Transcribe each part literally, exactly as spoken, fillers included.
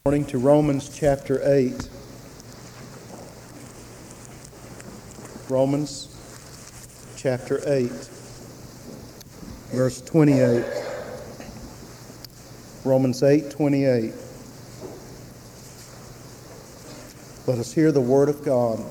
Morning to Romans chapter eight. Romans chapter eight, verse twenty-eight. Romans eight twenty-eight. Let us hear the word of God.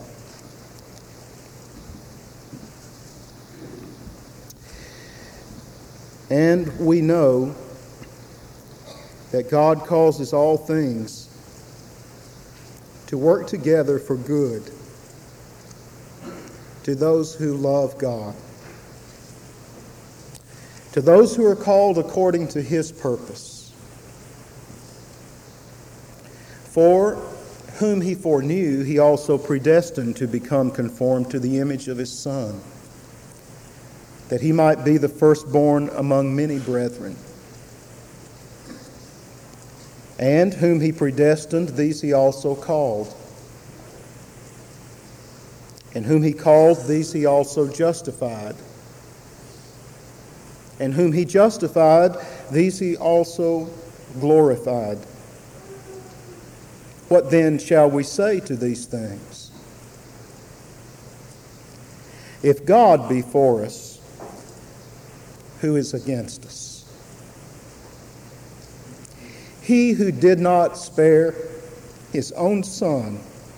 And we know that God causes all things to work together for good to those who love God, to those who are called according to His purpose. For whom He foreknew, He also predestined to become conformed to the image of His Son, that He might be the firstborn among many brethren. And whom He predestined, these He also called. And whom He called, these He also justified. And whom He justified, these He also glorified. What then shall we say to these things? If God be for us, who is against us? He who did not spare His own Son,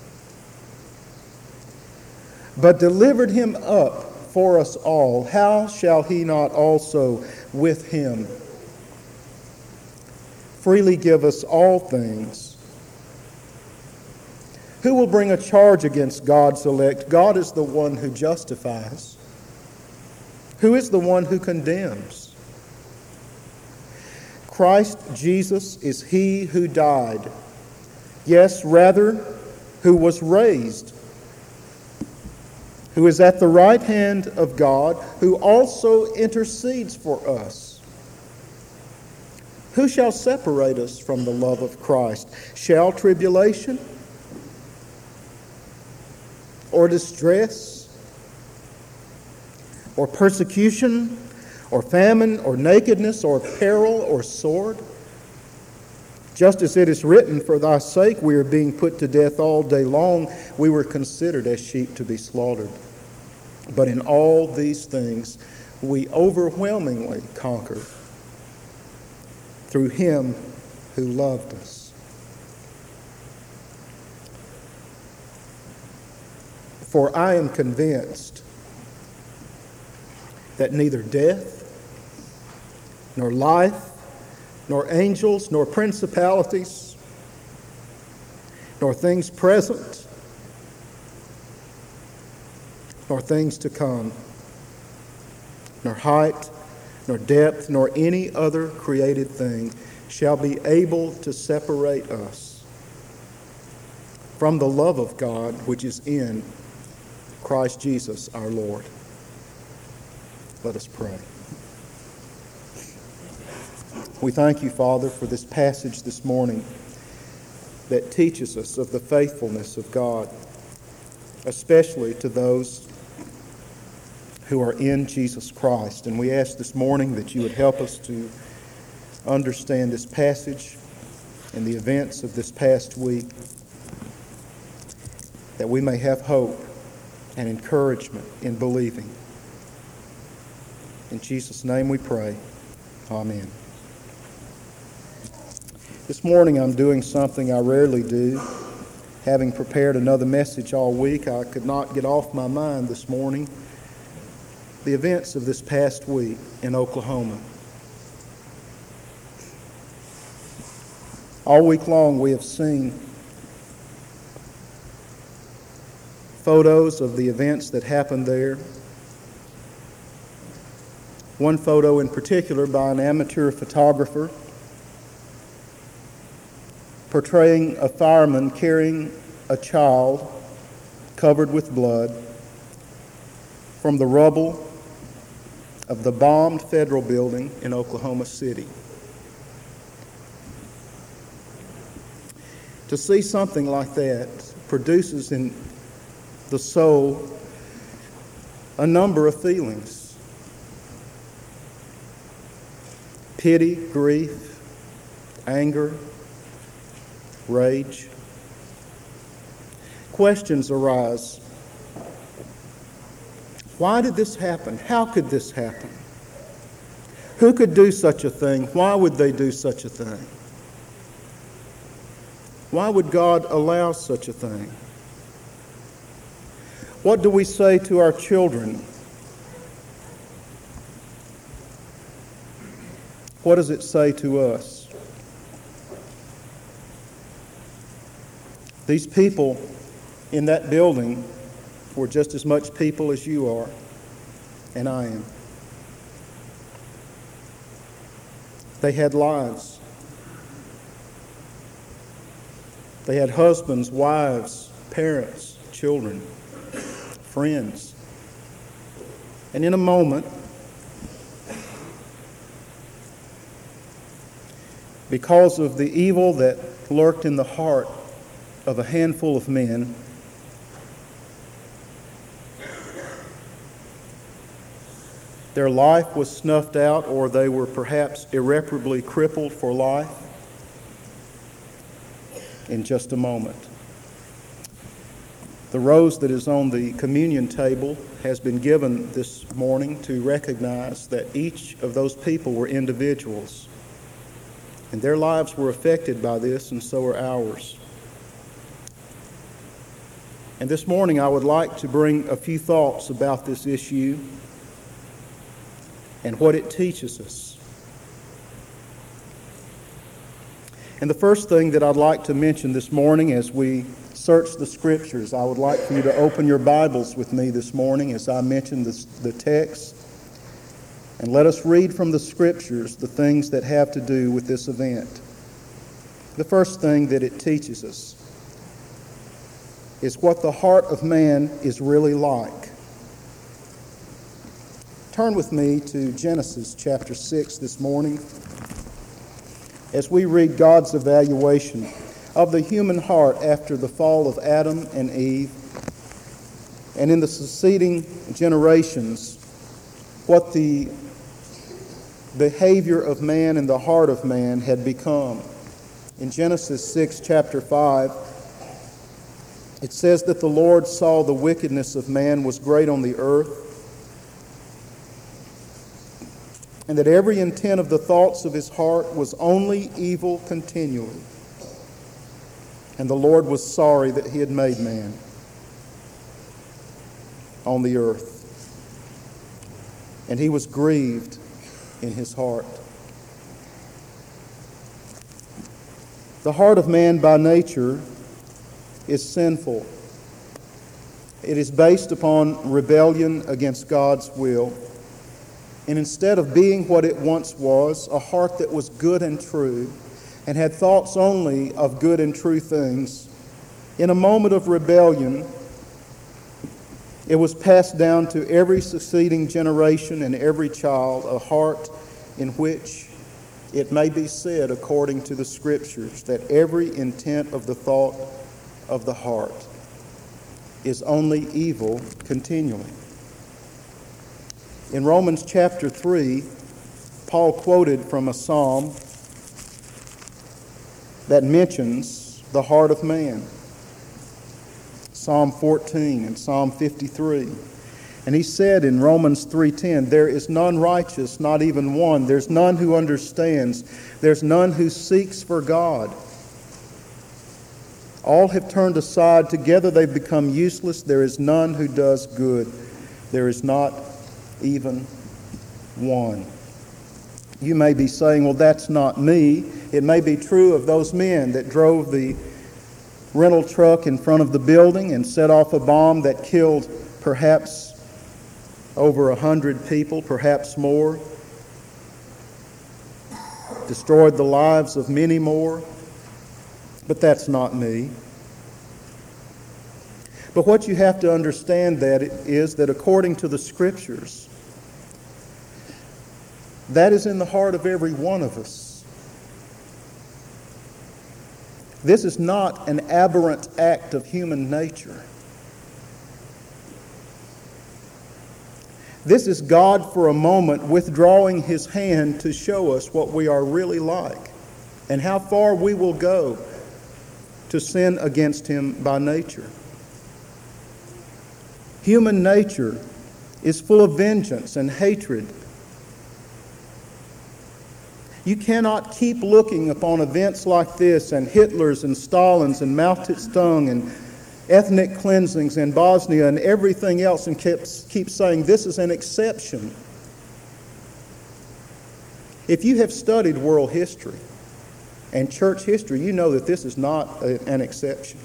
but delivered Him up for us all, how shall He not also with Him freely give us all things? Who will bring a charge against God's elect? God is the one who justifies. Who is the one who condemns? Christ Jesus is He who died, yes, rather, who was raised, who is at the right hand of God, who also intercedes for us. Who shall separate us from the love of Christ? Shall tribulation or distress or persecution or famine, or nakedness, or peril, or sword? Just as it is written, for thy sake we are being put to death all day long. We were considered as sheep to be slaughtered. But in all these things we overwhelmingly conquer through Him who loved us. For I am convinced that neither death, nor life, nor angels, nor principalities, nor things present, nor things to come, nor height, nor depth, nor any other created thing shall be able to separate us from the love of God which is in Christ Jesus our Lord. Let us pray. We thank You, Father, for this passage this morning that teaches us of the faithfulness of God, especially to those who are in Jesus Christ. And we ask this morning that You would help us to understand this passage and the events of this past week, that we may have hope and encouragement in believing. In Jesus' name we pray. Amen. This morning I'm doing something I rarely do. Having prepared another message all week, I could not get off my mind this morning the events of this past week in Oklahoma. All week long we have seen photos of the events that happened there. One photo in particular by an amateur photographer portraying a fireman carrying a child covered with blood from the rubble of the bombed federal building in Oklahoma City. To see something like that produces in the soul a number of feelings: pity, grief, anger, rage. Questions arise. Why did this happen? How could this happen? Who could do such a thing? Why would they do such a thing? Why would God allow such a thing? What do we say to our children? What does it say to us? These people in that building were just as much people as you are and I am. They had lives. They had husbands, wives, parents, children, friends. And in a moment, because of the evil that lurked in the heart of a handful of men, their life was snuffed out, or they were perhaps irreparably crippled for life in just a moment. The rose that is on the communion table has been given this morning to recognize that each of those people were individuals, and their lives were affected by this, and so are ours. And this morning I would like to bring a few thoughts about this issue and what it teaches us. And the first thing that I'd like to mention this morning as we search the Scriptures, I would like for you to open your Bibles with me this morning as I mention this, the text, and let us read from the Scriptures the things that have to do with this event. The first thing that it teaches us is what the heart of man is really like. Turn with me to Genesis chapter six this morning as we read God's evaluation of the human heart after the fall of Adam and Eve, and in the succeeding generations, what the behavior of man and the heart of man had become. In Genesis six, chapter five, it says that the Lord saw the wickedness of man was great on the earth, and that every intent of the thoughts of his heart was only evil continually. And the Lord was sorry that he had made man on the earth, and he was grieved in his heart. The heart of man by nature is sinful. It is based upon rebellion against God's will. And instead of being what it once was, a heart that was good and true, and had thoughts only of good and true things, in a moment of rebellion, it was passed down to every succeeding generation and every child, a heart in which it may be said, according to the Scriptures, that every intent of the thought of the heart is only evil continually. In Romans chapter three, Paul quoted from a psalm that mentions the heart of man. Psalm fourteen and Psalm fifty-three. And he said in Romans three ten, "There is none righteous, not even one. There's none who understands. There's none who seeks for God. All have turned aside. Together they've become useless. There is none who does good. There is not even one." You may be saying, well, that's not me. It may be true of those men that drove the rental truck in front of the building and set off a bomb that killed perhaps over a hundred people, perhaps more, destroyed the lives of many more. But that's not me. But what you have to understand that is that according to the Scriptures, that is in the heart of every one of us. This is not an aberrant act of human nature. This is God for a moment withdrawing His hand to show us what we are really like and how far we will go to sin against him by nature. Human nature is full of vengeance and hatred. You cannot keep looking upon events like this and Hitler's and Stalin's and Mao Zedong and ethnic cleansings in Bosnia and everything else and keep, keep saying this is an exception. If you have studied world history and church history, you know that this is not a, an exception.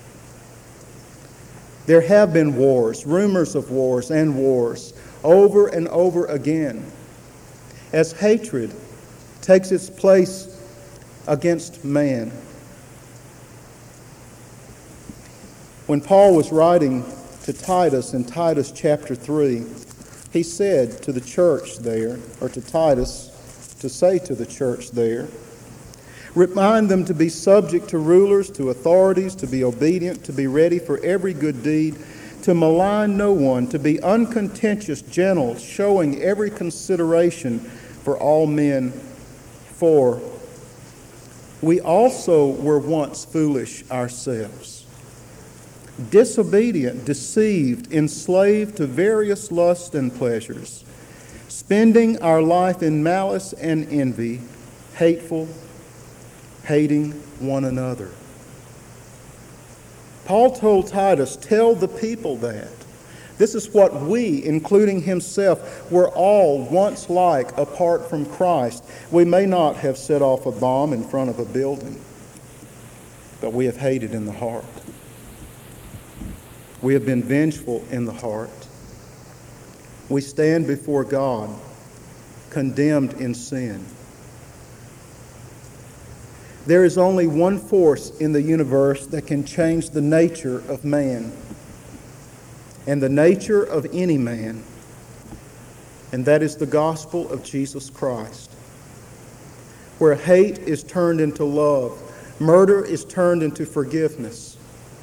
There have been wars, rumors of wars and wars, over and over again, as hatred takes its place against man. When Paul was writing to Titus in Titus chapter three, he said to the church there, or to Titus, to say to the church there, remind them to be subject to rulers, to authorities, to be obedient, to be ready for every good deed, to malign no one, to be uncontentious, gentle, showing every consideration for all men. For we also were once foolish ourselves, disobedient, deceived, enslaved to various lusts and pleasures, spending our life in malice and envy, hateful, hating one another. Paul told Titus, tell the people that. This is what we, including himself, were all once like apart from Christ. We may not have set off a bomb in front of a building, but we have hated in the heart. We have been vengeful in the heart. We stand before God condemned in sin. There is only one force in the universe that can change the nature of man and the nature of any man, and that is the gospel of Jesus Christ, where hate is turned into love, murder is turned into forgiveness,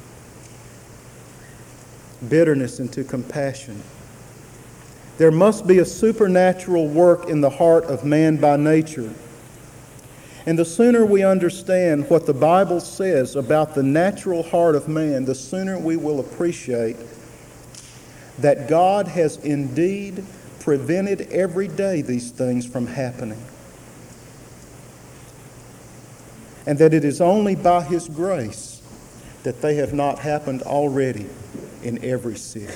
bitterness into compassion. There must be a supernatural work in the heart of man by nature. And the sooner we understand what the Bible says about the natural heart of man, the sooner we will appreciate that God has indeed prevented every day these things from happening. And that it is only by His grace that they have not happened already in every city.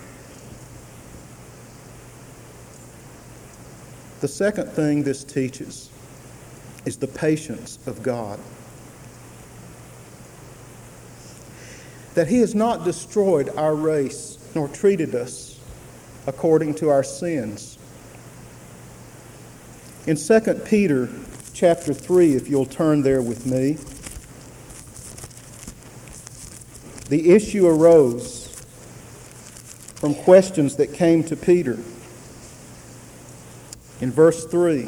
The second thing this teaches is the patience of God. That He has not destroyed our race nor treated us according to our sins. In Second Peter chapter three, if you'll turn there with me, the issue arose from questions that came to Peter. In verse three,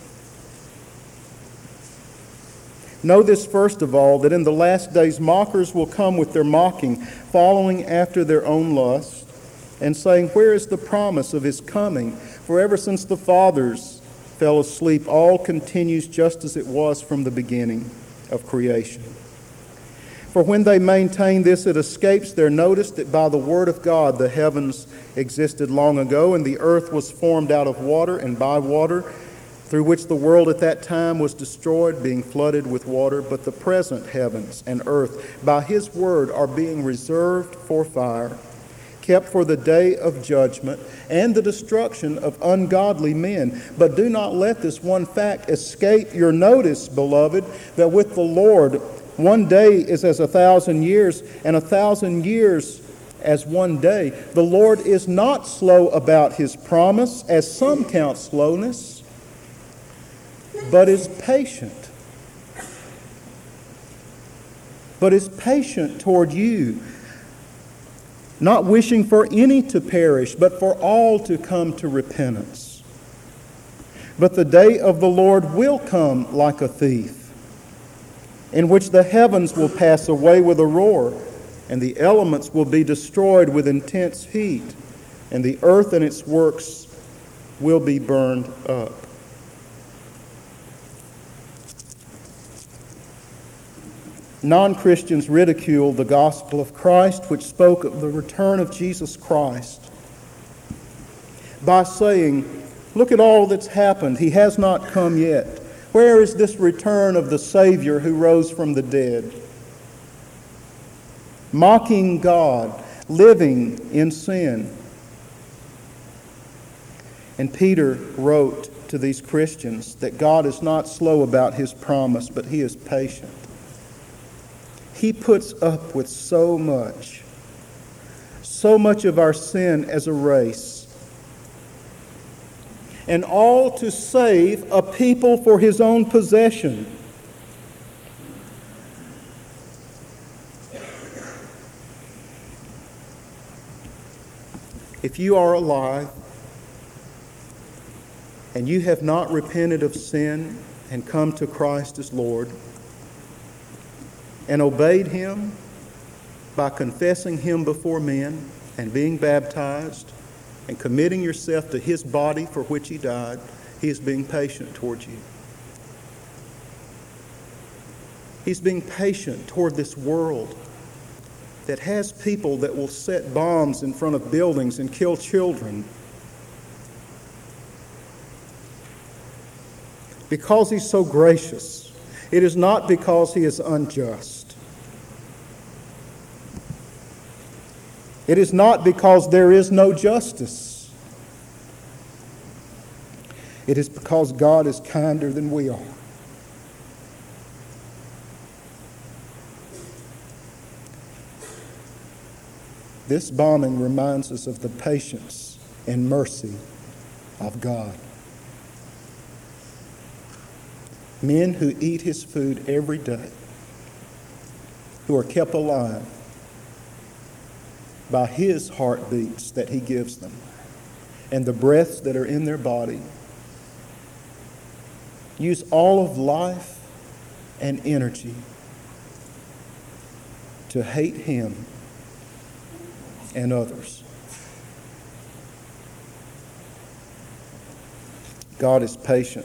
know this first of all, that in the last days mockers will come with their mocking, following after their own lust, and saying, where is the promise of His coming? For ever since the fathers fell asleep, all continues just as it was from the beginning of creation. For when they maintain this, it escapes their notice that by the word of God the heavens existed long ago, and the earth was formed out of water and by water, through which the world at that time was destroyed, being flooded with water. But the present heavens and earth, by His word, are being reserved for fire, kept for the day of judgment and the destruction of ungodly men. But do not let this one fact escape your notice, beloved, that with the Lord one day is as a thousand years, and a thousand years as one day. The Lord is not slow about His promise, as some count slowness, but is patient. But is patient toward you, not wishing for any to perish, but for all to come to repentance. But the day of the Lord will come like a thief, in which the heavens will pass away with a roar, and the elements will be destroyed with intense heat, and the earth and its works will be burned up. Non-Christians ridicule the gospel of Christ, which spoke of the return of Jesus Christ, by saying, look at all that's happened. He has not come yet. Where is this return of the Savior who rose from the dead? Mocking God, living in sin. And Peter wrote to these Christians that God is not slow about His promise, but He is patient. He puts up with so much, so much of our sin as a race, and all to save a people for His own possession. If you are alive and you have not repented of sin and come to Christ as Lord and obeyed Him by confessing Him before men and being baptized and committing yourself to His body for which He died, He is being patient towards you. He's being patient toward this world that has people that will set bombs in front of buildings and kill children. Because He's so gracious, it is not because He is unjust. It is not because there is no justice. It is because God is kinder than we are. This bombing reminds us of the patience and mercy of God. Men who eat His food every day, who are kept alive by His heartbeats that He gives them and the breaths that are in their body, use all of life and energy to hate Him and others. God is patient.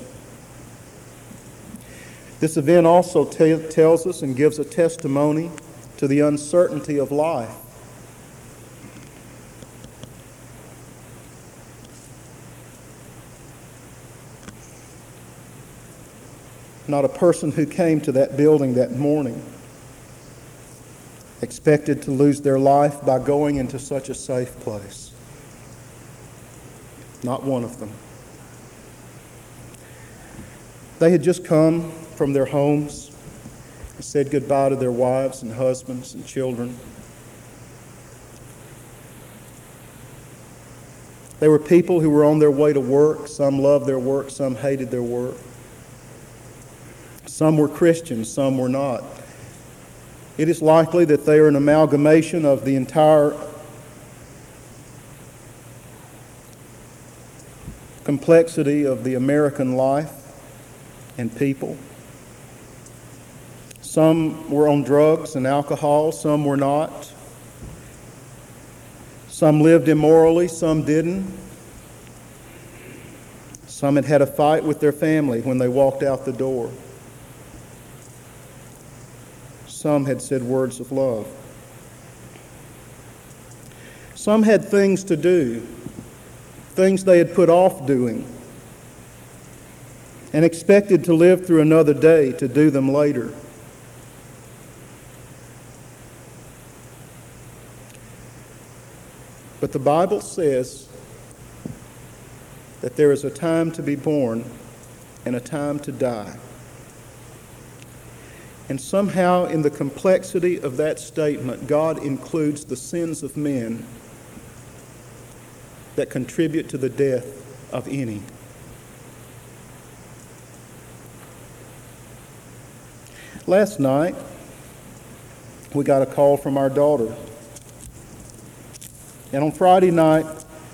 This event also t- tells us and gives a testimony to the uncertainty of life. Not a person who came to that building that morning expected to lose their life by going into such a safe place. Not one of them. They had just come from their homes and said goodbye to their wives and husbands and children. They were people who were on their way to work. Some loved their work, some hated their work. Some were Christians, some were not. It is likely that they are an amalgamation of the entire complexity of the American life and people. Some were on drugs and alcohol, some were not. Some lived immorally, some didn't. Some had had a fight with their family when they walked out the door. Some had said words of love. Some had things to do, things they had put off doing, and expected to live through another day to do them later. But the Bible says that there is a time to be born and a time to die. And somehow in the complexity of that statement, God includes the sins of men that contribute to the death of any. Last night, we got a call from our daughter. And on Friday night,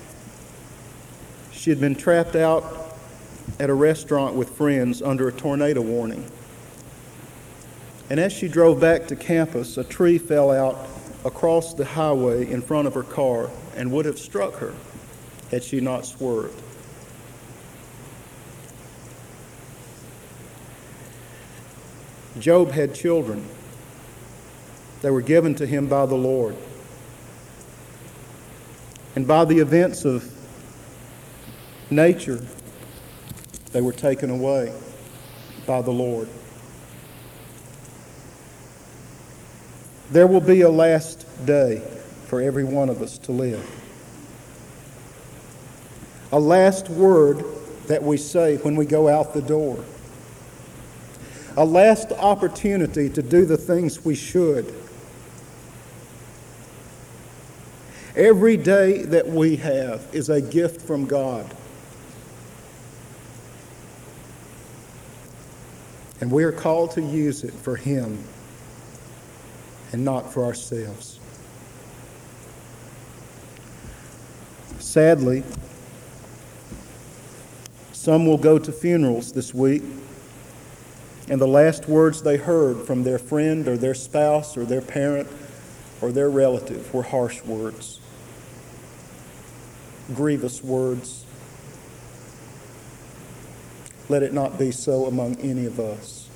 she had been trapped out at a restaurant with friends under a tornado warning. And as she drove back to campus, a tree fell out across the highway in front of her car and would have struck her had she not swerved. Job had children, They were given to him by the Lord. And by the events of nature, they were taken away by the Lord. There will be a last day for every one of us to live. A last word that we say when we go out the door. A last opportunity to do the things we should. Every day that we have is a gift from God. And we are called to use it for Him and not for ourselves. Sadly, some will go to funerals this week, and the last words they heard from their friend or their spouse or their parent or their relative were harsh words, grievous words. Let it not be so among any of us.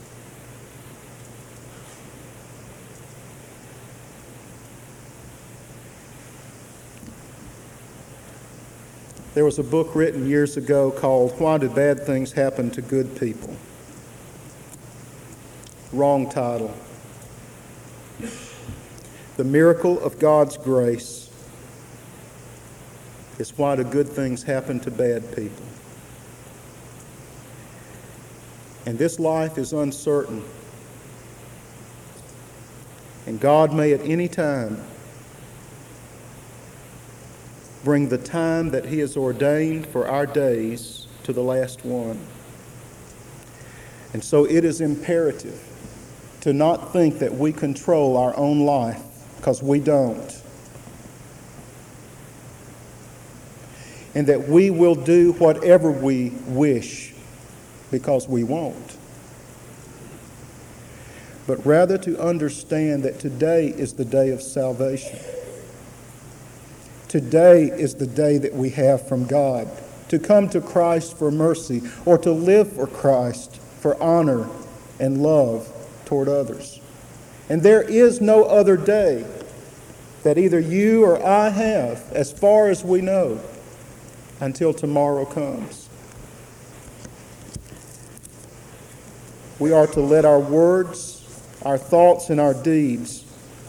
There was a book written years ago called Why Do Bad Things Happen to Good People? Wrong title. The miracle of God's grace is why do good things happen to bad people. And this life is uncertain. And God may at any time bring the time that He has ordained for our days to the last one. And so it is imperative to not think that we control our own life, because we don't. And that we will do whatever we wish, because we won't. But rather to understand that today is the day of salvation. Today is the day that we have from God to come to Christ for mercy, or to live for Christ for honor and love toward others. And there is no other day that either you or I have, as far as we know, until tomorrow comes. We are to let our words, our thoughts, and our deeds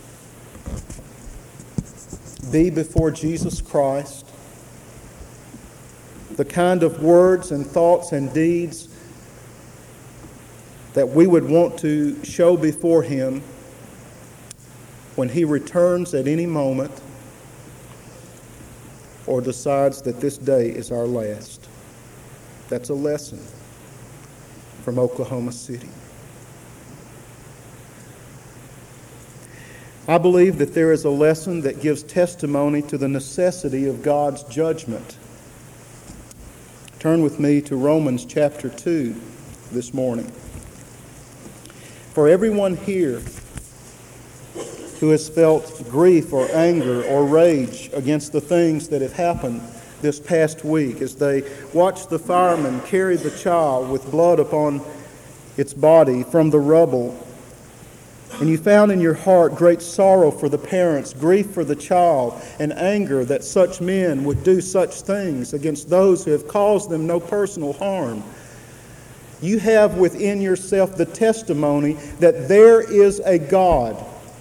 be before Jesus Christ the kind of words and thoughts and deeds that we would want to show before Him when He returns at any moment or decides that this day is our last. That's a lesson from Oklahoma City. I believe that there is a lesson that gives testimony to the necessity of God's judgment. Turn with me to Romans chapter two this morning. For everyone here who has felt grief or anger or rage against the things that have happened this past week as they watched the firemen carry the child with blood upon its body from the rubble, and you found in your heart great sorrow for the parents, grief for the child, and anger that such men would do such things against those who have caused them no personal harm, you have within yourself the testimony that there is a God.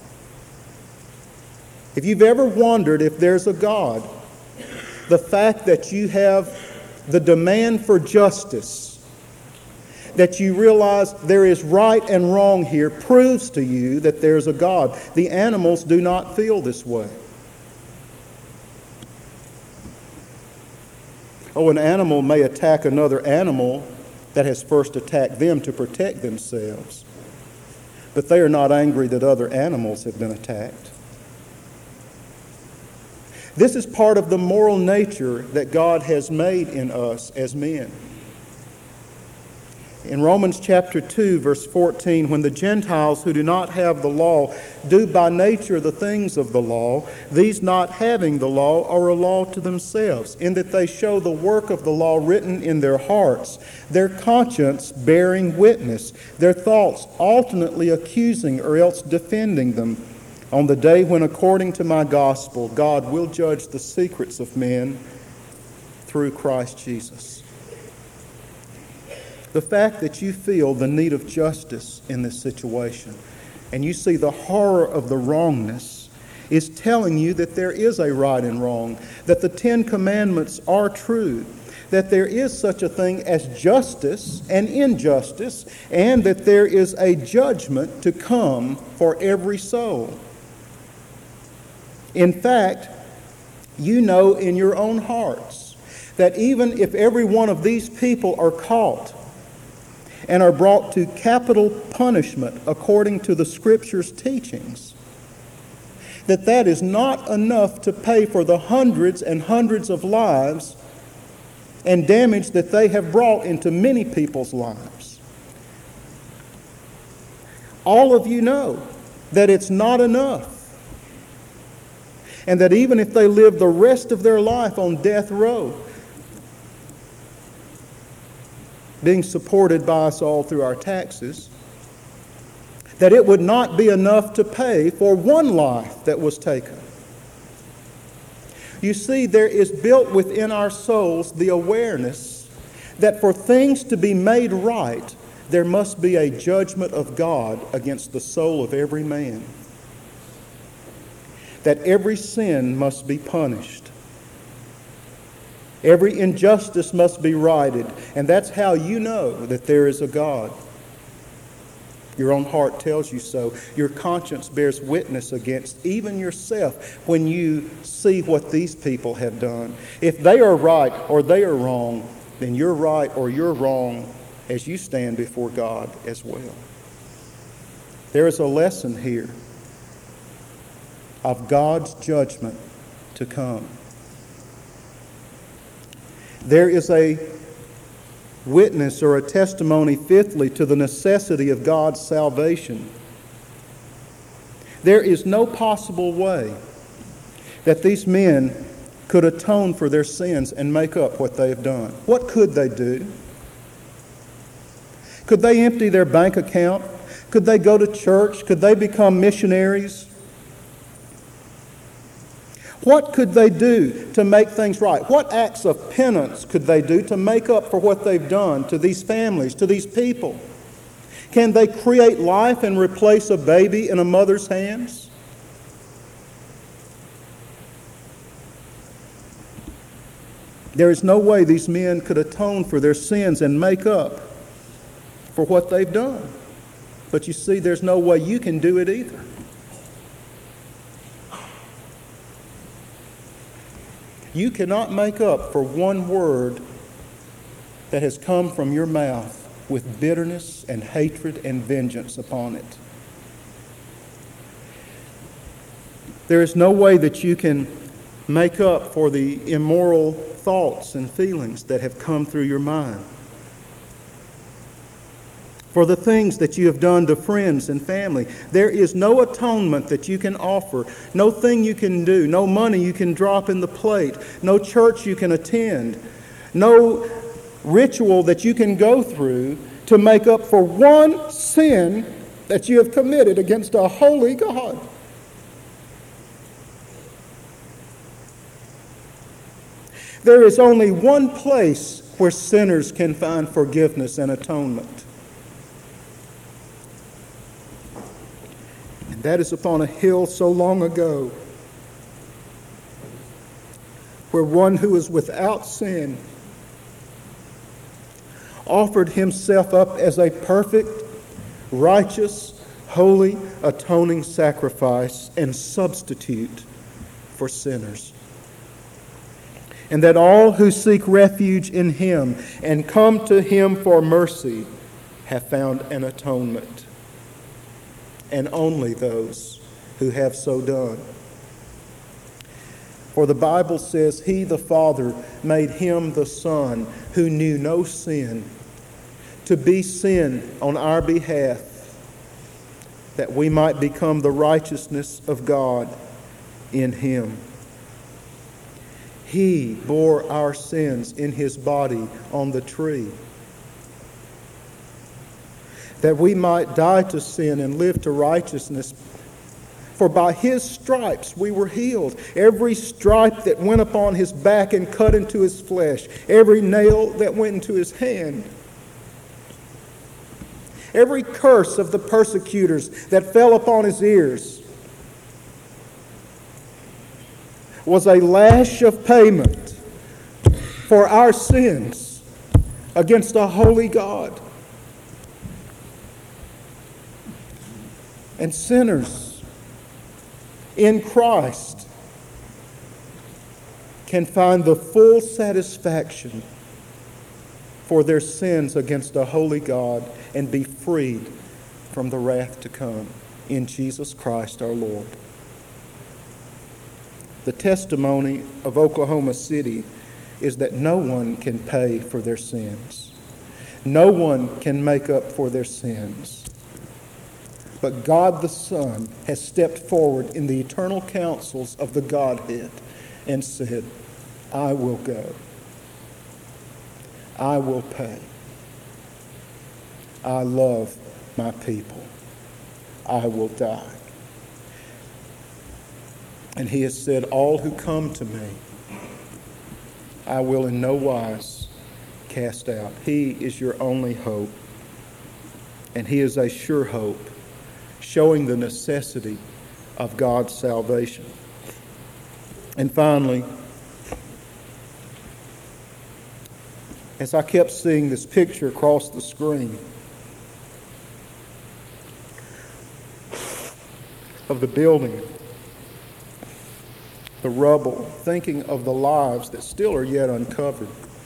If you've ever wondered if there's a God, the fact that you have the demand for justice, that you realize there is right and wrong here, proves to you that there's a God. The animals do not feel this way. Oh, an animal may attack another animal that has first attacked them to protect themselves, but they are not angry that other animals have been attacked. This is part of the moral nature that God has made in us as men. In Romans chapter two, verse fourteen, when the Gentiles who do not have the law do by nature the things of the law, these not having the law are a law to themselves, in that they show the work of the law written in their hearts, their conscience bearing witness, their thoughts alternately accusing or else defending them. on the day when, according to my gospel, God will judge the secrets of men through Christ Jesus. The fact that you feel the need of justice in this situation and you see the horror of the wrongness is telling you that there is a right and wrong, that the Ten Commandments are true, that there is such a thing as justice and injustice, and that there is a judgment to come for every soul. In fact, you know in your own hearts that even if every one of these people are caught and are brought to capital punishment according to the Scripture's teachings, that that is not enough to pay for the hundreds and hundreds of lives and damage that they have brought into many people's lives. All of you know that it's not enough. And that even if they live the rest of their life on death row, being supported by us all through our taxes, that it would not be enough to pay for one life that was taken. You see, there is built within our souls the awareness that for things to be made right, there must be a judgment of God against the soul of every man. That every sin must be punished. Every injustice must be righted. And that's how you know that there is a God. Your own heart tells you so. Your conscience bears witness against even yourself when you see what these people have done. If they are right or they are wrong, then you're right or you're wrong as you stand before God as well. There is a lesson here of God's judgment to come. There is a witness or a testimony, fifthly, to the necessity of God's salvation. There is no possible way that these men could atone for their sins and make up what they have done. What could they do? Could they empty their bank account? Could they go to church? Could they become missionaries? What could they do to make things right? What acts of penance could they do to make up for what they've done to these families, to these people? Can they create life and replace a baby in a mother's hands? There is no way these men could atone for their sins and make up for what they've done. But you see, there's no way you can do it either. You cannot make up for one word that has come from your mouth with bitterness and hatred and vengeance upon it. There is no way that you can make up for the immoral thoughts and feelings that have come through your mind, for the things that you have done to friends and family. There is no atonement that you can offer, no thing you can do, no money you can drop in the plate, no church you can attend, no ritual that you can go through to make up for one sin that you have committed against a holy God. There is only one place where sinners can find forgiveness and atonement. That is upon a hill so long ago, where one who is without sin offered himself up as a perfect, righteous, holy, atoning sacrifice and substitute for sinners. And that all who seek refuge in Him and come to Him for mercy have found an atonement. And only those who have so done. For the Bible says, He, the Father, made Him, the Son, who knew no sin, to be sin on our behalf, that we might become the righteousness of God in Him. He bore our sins in His body on the tree, that we might die to sin and live to righteousness. For by his stripes we were healed. Every stripe that went upon his back and cut into his flesh, every nail that went into his hand, every curse of the persecutors that fell upon his ears was a lash of payment for our sins against a holy God. And sinners in Christ can find the full satisfaction for their sins against a holy God and be freed from the wrath to come in Jesus Christ our Lord. The testimony of Oklahoma City is that no one can pay for their sins. No one can make up for their sins. But God the Son has stepped forward in the eternal counsels of the Godhead and said, I will go. I will pay. I love my people. I will die. And he has said, all who come to me, I will in no wise cast out. He is your only hope. And he is a sure hope, showing the necessity of God's salvation. And finally, as I kept seeing this picture across the screen of the building, the rubble, thinking of the lives that still are yet uncovered,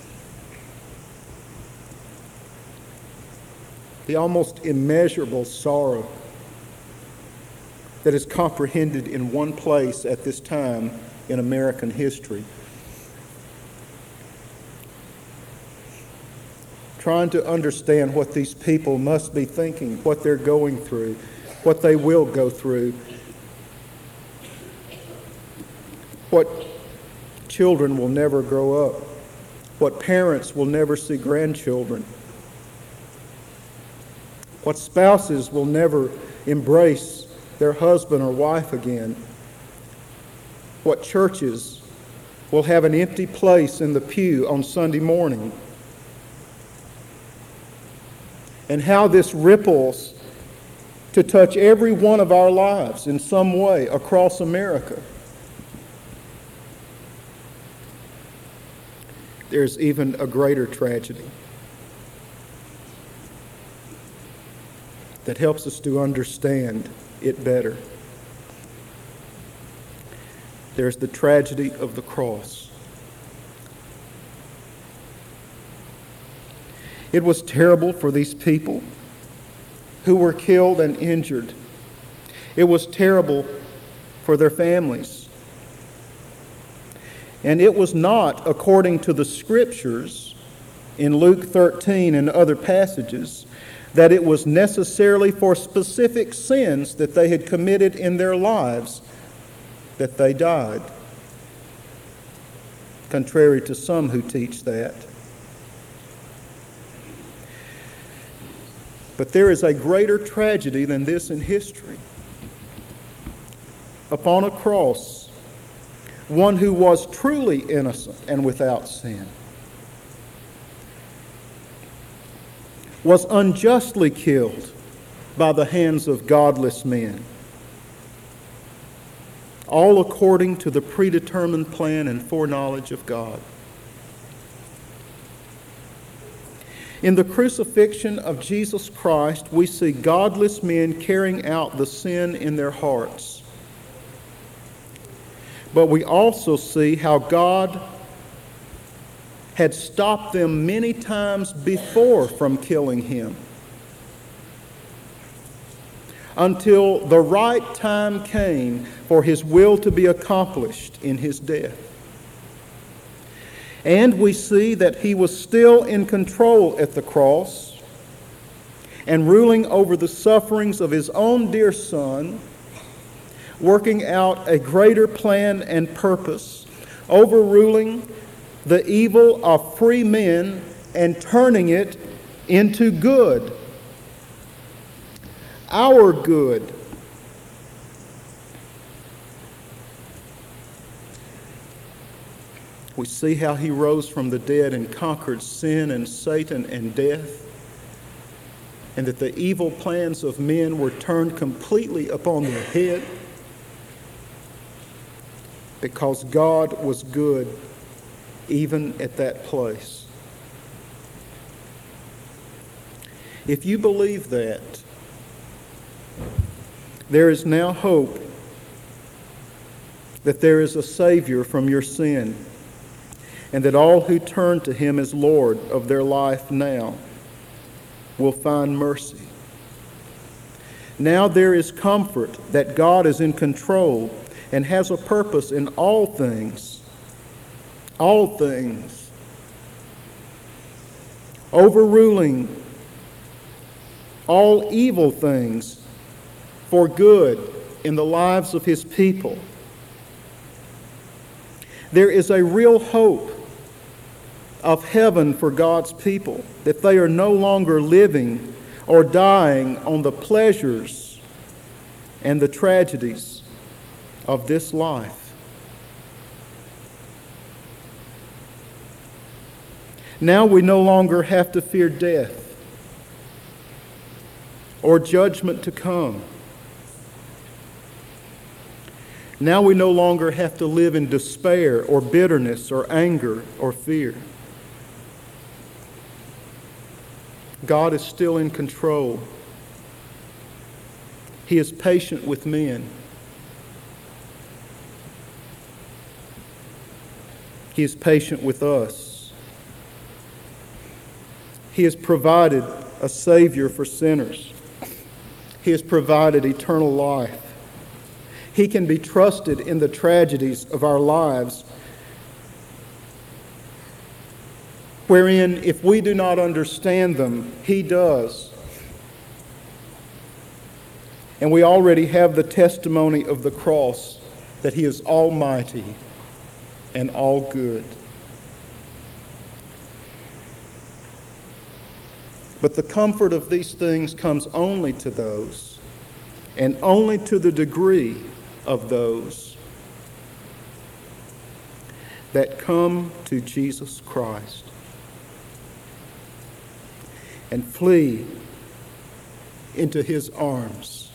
the almost immeasurable sorrow that is comprehended in one place at this time in American history. Trying to understand what these people must be thinking, what they're going through, what they will go through, what children will never grow up, what parents will never see grandchildren, what spouses will never embrace their husband or wife again, what churches will have an empty place in the pew on Sunday morning, and how this ripples to touch every one of our lives in some way across America. There's even a greater tragedy that helps us to understand it better. There's the tragedy of the cross. It was terrible for these people who were killed and injured. It was terrible for their families. And it was not, according to the Scriptures in Luke thirteen and other passages, that it was necessarily for specific sins that they had committed in their lives that they died, contrary to some who teach that. But there is a greater tragedy than this in history. Upon a cross, one who was truly innocent and without sin was unjustly killed by the hands of godless men, all according to the predetermined plan and foreknowledge of God. In the crucifixion of Jesus Christ, we see godless men carrying out the sin in their hearts. But we also see how God had stopped them many times before from killing him, until the right time came for his will to be accomplished in his death. And we see that he was still in control at the cross and ruling over the sufferings of his own dear Son, working out a greater plan and purpose, overruling the evil of free men and turning it into good. Our good. We see how he rose from the dead and conquered sin and Satan and death, and that the evil plans of men were turned completely upon their head because God was good even at that place. If you believe that, there is now hope that there is a Savior from your sin, and that all who turn to him as Lord of their life now will find mercy. Now there is comfort that God is in control and has a purpose in all things, all things, overruling all evil things for good in the lives of his people. There is a real hope of heaven for God's people, that they are no longer living or dying on the pleasures and the tragedies of this life. Now we no longer have to fear death or judgment to come. Now we no longer have to live in despair or bitterness or anger or fear. God is still in control. He is patient with men. He is patient with us. He has provided a Savior for sinners. He has provided eternal life. He can be trusted in the tragedies of our lives, wherein if we do not understand them, He does. And we already have the testimony of the cross that He is almighty and all good. But the comfort of these things comes only to those, and only to the degree of those that come to Jesus Christ and flee into His arms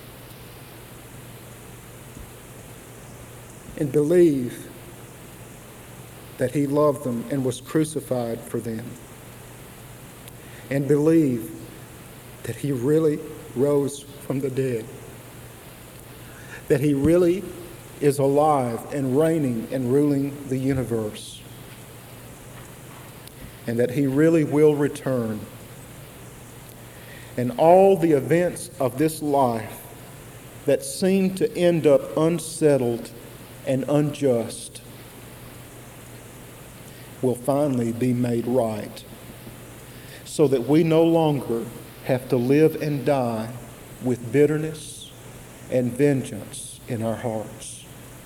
and believe that He loved them and was crucified for them, and believe that He really rose from the dead, that He really is alive and reigning and ruling the universe, and that He really will return. And all the events of this life that seem to end up unsettled and unjust will finally be made right, so that we no longer have to live and die with bitterness and vengeance in our hearts.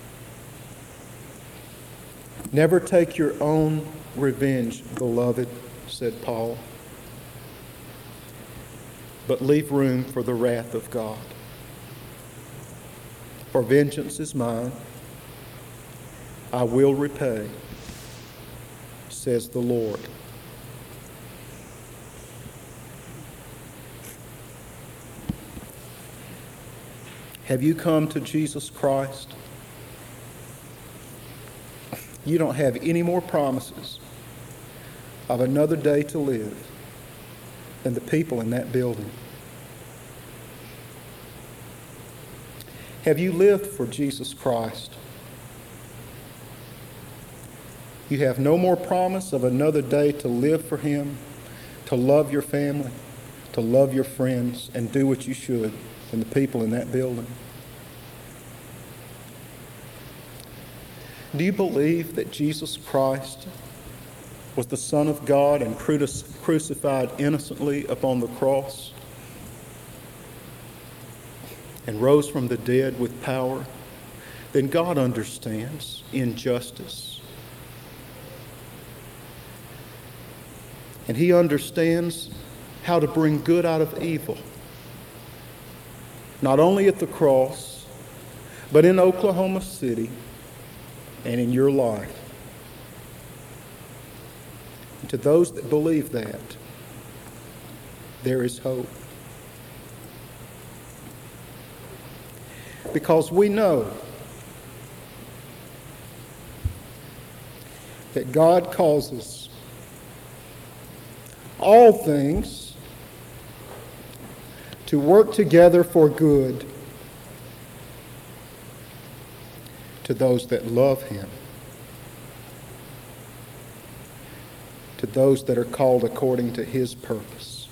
Never take your own revenge, beloved, said Paul, but leave room for the wrath of God. For vengeance is mine, I will repay, says the Lord. Have you come to Jesus Christ? You don't have any more promises of another day to live than the people in that building. Have you lived for Jesus Christ? You have no more promise of another day to live for Him, to love your family, to love your friends, and do what you should than the people in that building. Do you believe that Jesus Christ was the Son of God and crucified innocently upon the cross and rose from the dead with power? Then God understands injustice. And He understands how to bring good out of evil. Not only at the cross, but in Oklahoma City and in your life. And to those that believe that, there is hope. Because we know that God causes all things to work together for good to those that love Him, to those that are called according to His purpose.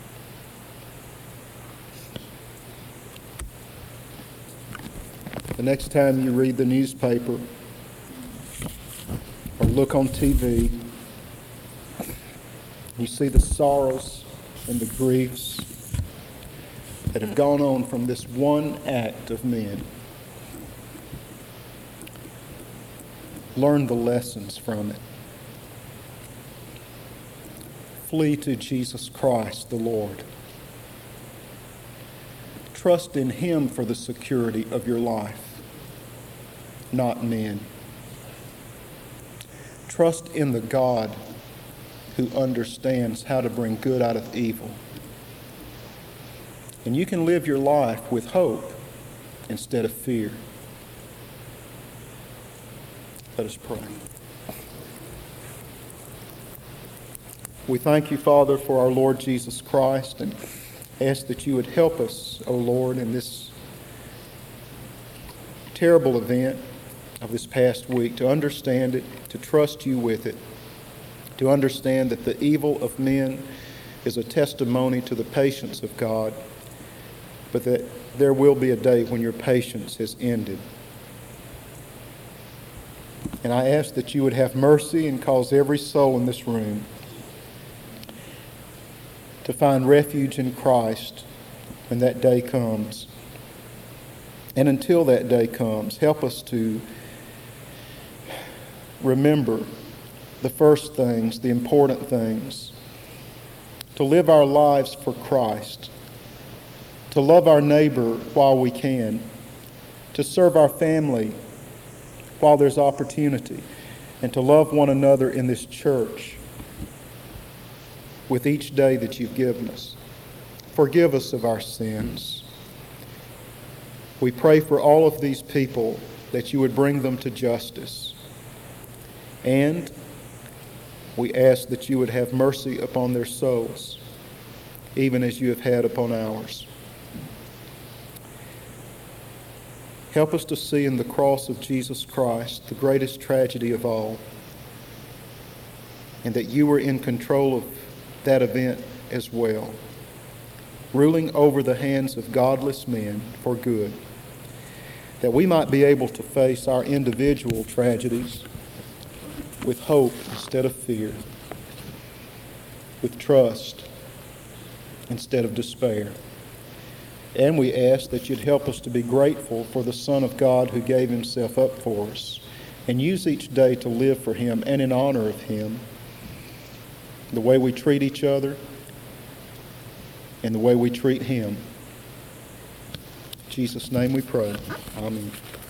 The next time you read the newspaper or look on T V, you see the sorrows and the griefs that have gone on from this one act of men. Learn the lessons from it. Flee to Jesus Christ, the Lord. Trust in Him for the security of your life, not men. Trust in the God who understands how to bring good out of evil. And you can live your life with hope instead of fear. Let us pray. We thank you, Father, for our Lord Jesus Christ, and ask that you would help us, O Lord, in this terrible event of this past week, to understand it, to trust you with it, to understand that the evil of men is a testimony to the patience of God, but that there will be a day when your patience has ended. And I ask that you would have mercy and cause every soul in this room to find refuge in Christ when that day comes. And until that day comes, help us to remember the first things, the important things, to live our lives for Christ, to love our neighbor while we can, to serve our family while there's opportunity, and to love one another in this church with each day that you've given us. Forgive us of our sins. We pray for all of these people that you would bring them to justice. And we ask that you would have mercy upon their souls, even as you have had upon ours. Help us to see in the cross of Jesus Christ the greatest tragedy of all, and that you were in control of that event as well, ruling over the hands of godless men for good, that we might be able to face our individual tragedies with hope instead of fear, with trust instead of despair. And we ask that you'd help us to be grateful for the Son of God who gave himself up for us, and use each day to live for him and in honor of him, the way we treat each other and the way we treat him. In Jesus' name we pray. Amen.